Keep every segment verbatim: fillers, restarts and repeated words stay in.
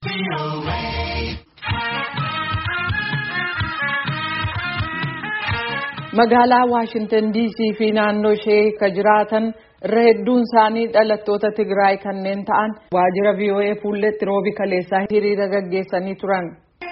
Magaalaa Washington D C fi naannoo ishee ka jiraatan irra hedduun isaanii dhalattoota Tigraay kanneen ta'an waajjira V O A fuulletti roobi kaleessaa hiriira gaggeessanii turan.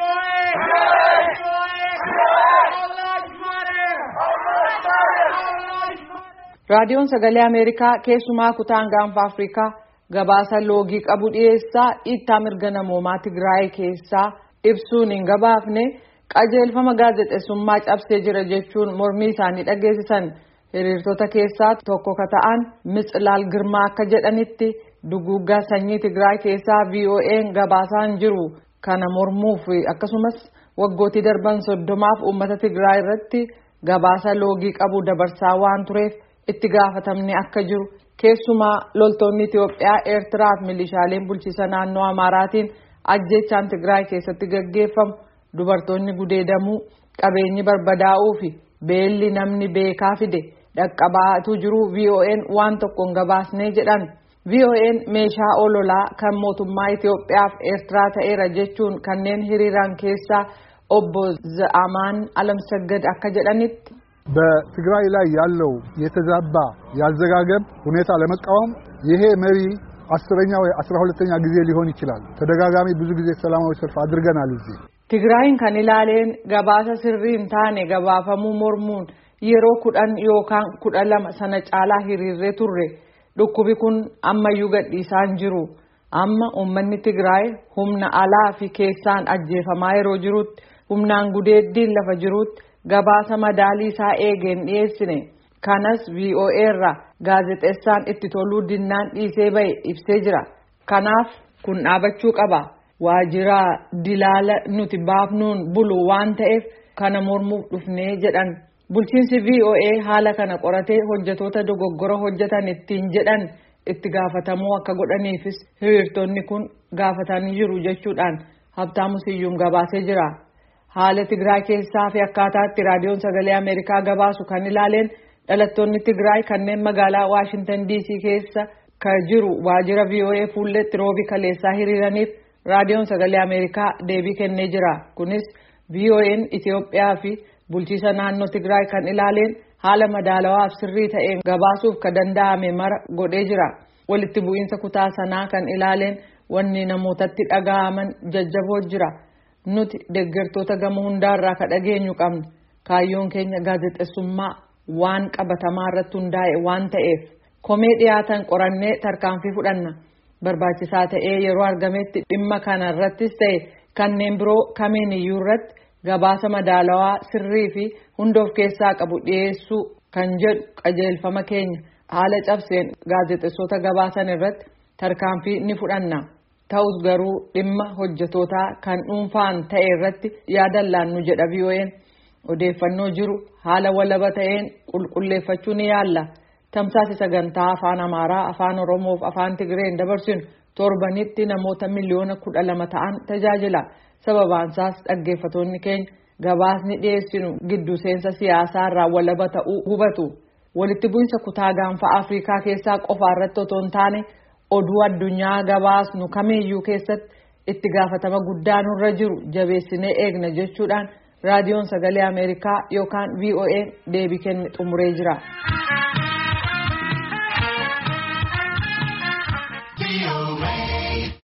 Raadiyoon Sagalee Ameerikaa keessumaa kutaan gaanfa Afrikaa gabaasa loogii qabu dhiyeessaa dhiittaa mirga namoomaa Tigraay keessaa ibsuun hin gabaafne qajeelfama gaazexeessummaa cabsee jira jechuun mormii isaanii dhageessisan. Hiriirtota keessaa tokko ka ta'an Mitsilaal Girmaa akka jedhanitti duguggaa sanyii Tigraay keessaa V O A'n gabaasaan jiru kana mormuuf akkasumas waggootii darban soddomaaf uummata Tigraay irratti gabaasa loogii qabu dabarsaa waan tureef itti gaafatamni akka jiru keessumaa loltoonni Itoophiyaa Eertiraa fi milishaaleen bulchiisa naannoo Amaaraatiin ajjeechaan Tigraay keessatti gaggeeffamu dubartoonni gudeedamuu qabeenyi barbadaa'uu fi beelli namni beekaa fide dhaqqabaatu jiru V O A'n waan tokkoon gabaasnee jedhan. V O A'n meeshaa ololaa kan mootummaa Itoophiyaa fi Eertiraa ta'eera jechuun kanneen hiriiraan keessaa obbo Za'amaan Alamsagad akka jedhanitti በትግራይ ላይ ያለው የተዛባ ያዘጋገብ ሁኔታ ለመቃወም ይሄ መሪ አስረኛ ወይ አስራ ሁለተኛ ጊዜ ሊሆን ይችላል ተደጋጋሚ ብዙ ጊዜ ሰላማዊ ሰልፍ አድርገናል እዚህ Tigraayin kan ilaaleen gabaasa sirriin taane gabaafamuu mormuun yeroo kudhan yookaan kudha lama sana caalaa hiriirree turre dhukkubi kun ammayyuu gadhiisaan jiru amma uummanni Tigraay humna alaa fi keessaan ajjeefamaa yeroo jirutti humnaan gudeeddiin lafa jirutti gabaasa madaalii isaa eegeen dhiyeessine kanas V O A irraa gaazexeessaan itti toluu dinnaan dhiisee ba'e ibsee jira kanaaf kun dhaabachuu qaba. Waajjira dilaala nuti baafnuun bulu waan ta'eef kana mormuuf dhufnee jedhan. Bulchiinsi V O A haala kana qoratee hojjetoota dogoggora hojjetan ittiin jedhan itti gaafatamuu akka godhaniifis hiriirtonni kun gaafatanii jiru jechuudhaan Habtaamu Siyyuum gabaasee jira. Haala Tigraay keessaa fi akkaataatti raadiyoon Sagalee Ameerikaa gabaasu kan ilaaleen dhalattoonni Tigraay kanneen magaalaa Washington D C keessa ka jiru waajjira V O A fuulletti roobi kaleessaa hiriiraniif raadiyoon Sagalee Ameerikaa deebii kennee jira. Kunis V O A'n Itoophiyaa fi bulchiisa naannoo Tigraay kan ilaaleen haala madaalawaaf sirrii ta'een gabaasuuf ka danda'ame mara godhee jira. Walitti bu'iinsa kutaa sanaa kan ilaaleen wanni namootatti dhaga'aman jajjaboo jira. Nuti deeggartoota gama hundaarraa ka dhageenyu qabna. Kaayyoon keenya gaazexeessummaa waan qabatamaa irratti hundaa'e waan ta'eef komee dhiyaatan qorannee tarkaanfii fudhanna. Barbaachisaa ta'ee yeroo argametti dhimma kana irrattis ta'e kanneen biroo kamiin iyyuu irratti gabaasa madaalawaa sirrii fi hunda of keessaa qabu dhiyeessuu kan jedhu qajeelfama keenya haala cabseen gaazexeessota gabaasan irratti tarkaanfii ni fudhanna. Ta'us garuu dhimma hojjetootaa kan dhuunfaan ta'e irratti yaada laannu jedha V O A'n odeeffannoo jiru haala walaba ta'een qulqulleeffachuu ni yaalla. Tamsaasa sagantaa afaan Amaaraa, afaan Oromoo fi afaan Tigreen dabarsinu torbanitti namoota miliyoona kudha lama ta'an tajaajila. Sababaan isaas dhaggeeffatoonni keenya gabaasni dhiyeessinu gidduu seensa siyaasaa irraa walaba ta'uu hubatu. Walitti bu'iinsa kutaa gaanfa Afrikaa keessaa qofa irratti otoo hin taane oduu addunyaa gabaasnu kamiyyuu keessatti itti gaafatama guddaa nurra jiru jabeessinee eegna jechuudhaan raadiyoon Sagalee Ameerikaa yookaan V O A deebii kenne xumuree jira.